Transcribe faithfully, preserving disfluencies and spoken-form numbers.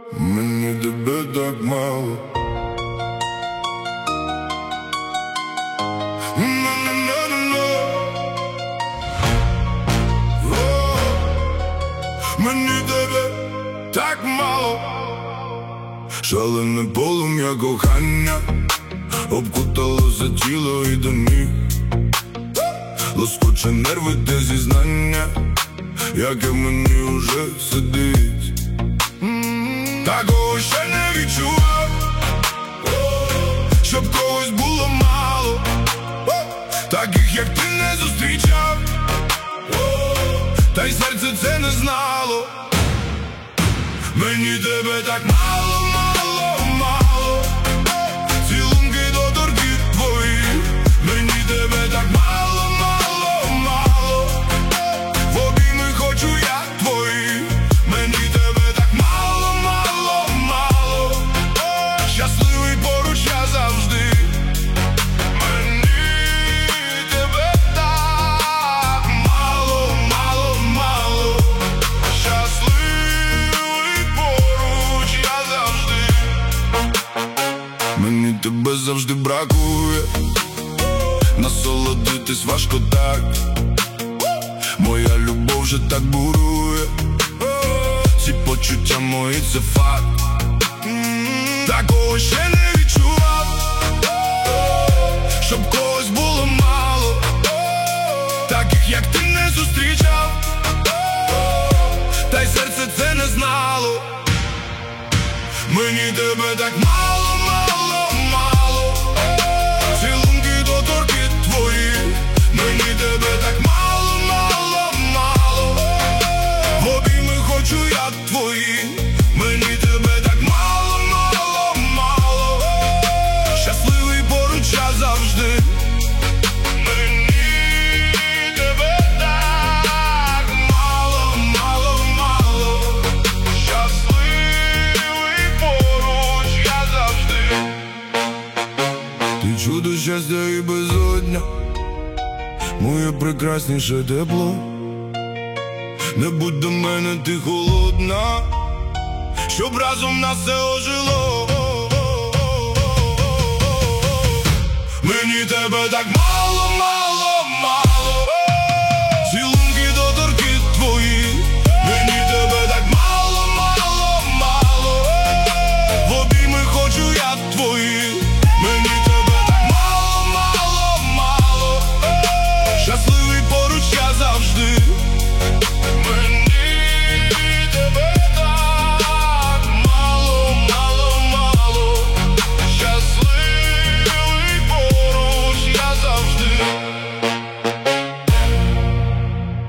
Мені тебе так мало. Мені тебе так мало. Шалене полум'я кохання обкуталося тіло і до ніг. Лоскоче нерви те зізнання, яке в мені уже сидить. Такого ще не відчував, щоб когось було мало, таких як ти не зустрічав, та й серце це не знало. Мені тебе так мало, мало, мало. Цілунки до торки твої. Мені тебе так мало, мало, мало. В обійми хочу я твої. Мені тебе так мало, мало, мало. Щасливий поруч я завжди. Мені тебе так мало, мало, мало. Щасливий поруч я завжди. Мені тебе завжди бракує. Насолодитись важко так. Моя любов вже так бурує. Ці почуття мої це факт. Такого ще не відчував, щоб когось було мало, таких як ти не зустрічав, та й серце це не знало. Мені тебе так мало, мало, мало. Цілунки до торки твої. Мені тебе так мало, мало, мало. В обійми хочу я твої. Мені тебе так мало, мало, мало. Щасливий поруч я завжди. Мені тебе так мало, мало, мало. Щасливий поруч я завжди. Ти чудо, щастя і безодня, моє прекрасніше тепло. Не будь до мене ти холодна, щоб разом нас все ожило. Мені тебе так мало, мало.